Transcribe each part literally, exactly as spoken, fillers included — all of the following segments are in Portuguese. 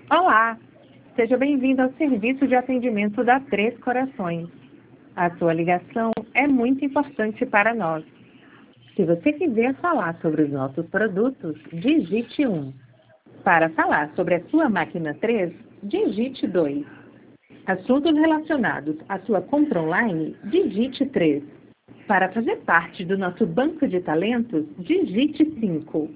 Olá, seja bem-vindo ao serviço de atendimento da Três Corações. A sua ligação é muito importante para nós. Se você quiser falar sobre os nossos produtos, digite um. Para falar sobre a sua máquina três, digite dois. Assuntos relacionados à sua compra online, digite três. Para fazer parte do nosso banco de talentos, digite cinco.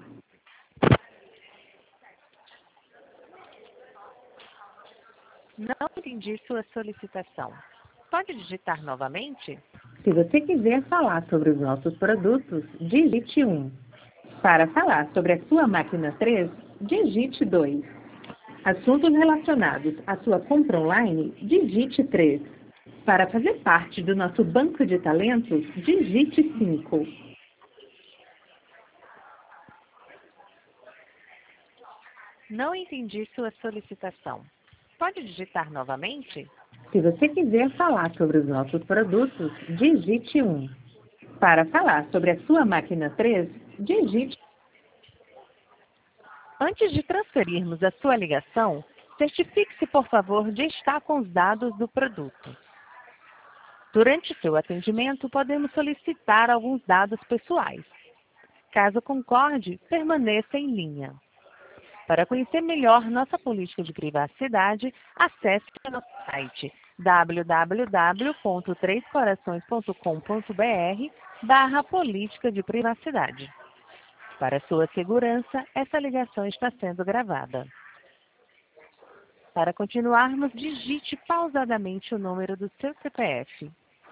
Não entendi sua solicitação. Pode digitar novamente? Se você quiser falar sobre os nossos produtos, digite um. Para falar sobre a sua máquina três, digite dois. Assuntos relacionados à sua compra online, digite três. Para fazer parte do nosso banco de talentos, digite cinco. Não entendi sua solicitação. Pode digitar novamente? Se você quiser falar sobre os nossos produtos, digite um. Para falar sobre a sua máquina três, digite. Antes de transferirmos a sua ligação, certifique-se, por favor, de estar com os dados do produto. Durante seu atendimento, podemos solicitar alguns dados pessoais. Caso concorde, permaneça em linha. Para conhecer melhor nossa política de privacidade, acesse o nosso site w w w ponto três corações ponto com ponto b r barra política de privacidade. Para sua segurança, essa ligação está sendo gravada. Para continuarmos, digite pausadamente o número do seu C P F.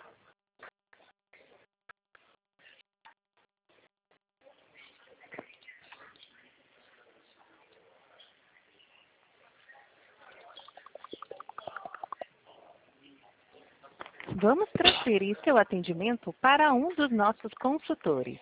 Vamos transferir seu atendimento para um dos nossos consultores.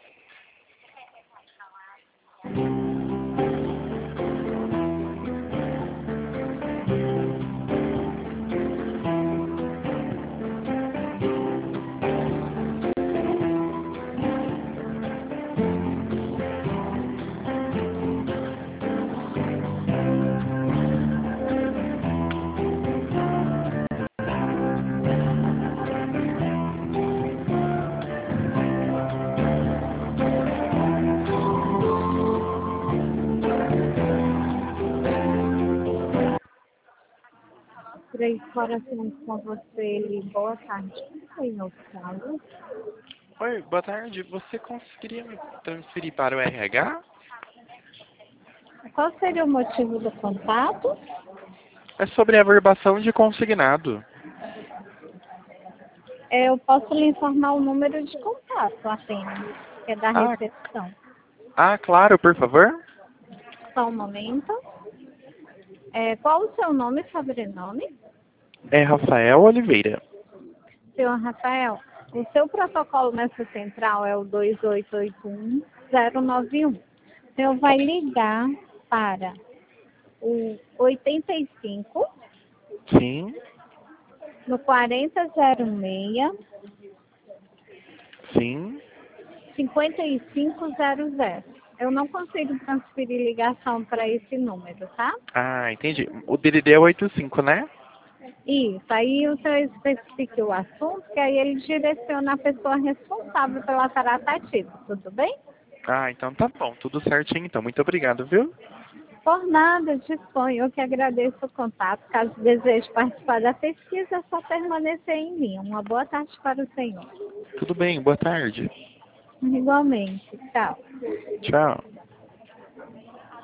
Três Corações com você. Boa tarde. Quem é o Carlos? Oi, boa tarde. Você conseguiria me transferir para o R H? Qual seria o motivo do contato? É sobre a averbação de consignado. Eu posso lhe informar o número de contato apenas, que é da Ah. recepção. Ah, claro, por favor. Só um momento. É, qual o seu nome e sobrenome? É Rafael Oliveira. Senhor Rafael, o seu protocolo nessa central é o dois oito oito um zero nove um. O senhor vai ligar para o oitenta e cinco, Sim, no quarenta zero seis, sim. cinquenta e cinco zero zero. Eu não consigo transferir ligação para esse número, tá? Ah, entendi. O D D D é oitenta e cinco, né? Isso, aí o senhor especifica o assunto, que aí ele direciona a pessoa responsável pela tratativa, tudo bem? Ah, então tá bom. Tudo certinho, então. Muito obrigado, viu? Por nada, disponho. Eu que agradeço o contato. Caso deseje participar da pesquisa, é só permanecer em linha. Uma boa tarde para o senhor. Tudo bem, boa tarde. Igualmente. Tchau. Tchau.